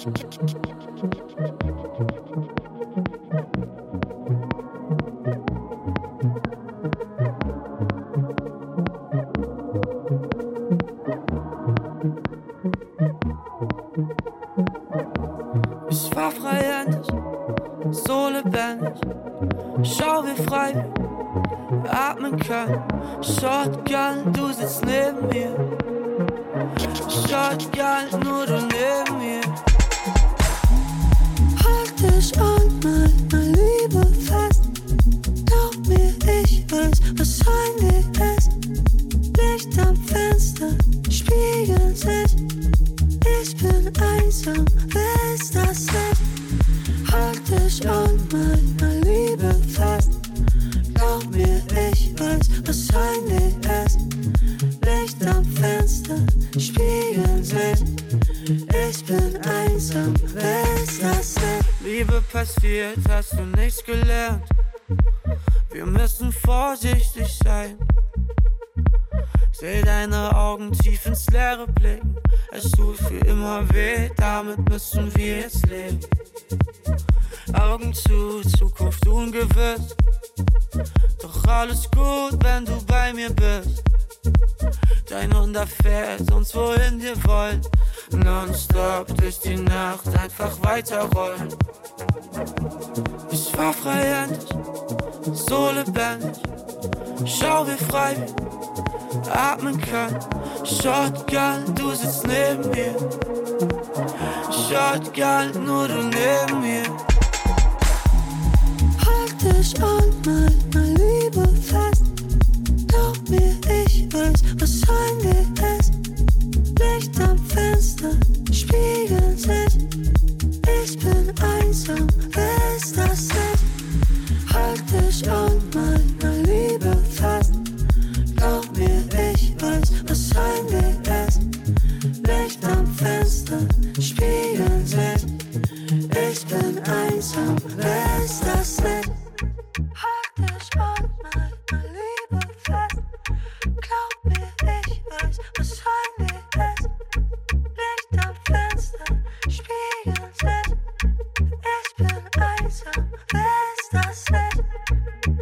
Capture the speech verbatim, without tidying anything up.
Ich war frei endlich, so lebendig. Schau, wie frei wir atmen können. Shotgun, du sitzt neben mir. Shotgun, nur du neben mir. Halt dich an, meine Liebe fest. Glaub mir, ich weiß, was Heimweh ist. Licht am Fenster, spiegeln sich. Ich bin einsam, wer ist das nicht? Halt dich an, meine Liebe fest. Glaub mir, ich weiß, was Heimweh ist. Licht am Fenster, spiegeln sich. Ich bin einsam, wer ist das nicht? Liebe passiert, hast du nichts gelernt. Wir müssen vorsichtig sein. Seh deine Augen tief ins Leere blicken. Es tut für immer weh, damit müssen wir jetzt leben. Augen zu, Zukunft ungewiss. Doch alles gut, wenn du bei mir bist. Dein Hund erfährt uns, wohin wir wollen. Nonstop durch die Nacht einfach weiterrollen. Ich war frei endlich, so lebendig. Schau, wie frei wir atmen können. Shotgun, du sitzt neben mir. Shotgun, nur du neben mir. Halt dich an, meine Liebe fest. Glaub mir, ich weiß, was Heimweh ist. Licht am Fenster, spiegeln sich. Ich bin einsam, wer ist das nicht? Halt dich an, meine Liebe fest. Glaub mir, ich weiß, was Heimweh ist. Licht am Fenster, spiegeln sich. Ich bin einsam, wer ist das nicht? Halt dich an, meine Liebe fest. Glaub mir, ich weiß, was Heimweh ist. Licht am Fenster, spiegeln sich. Ich bin einsam, wer ist das nicht?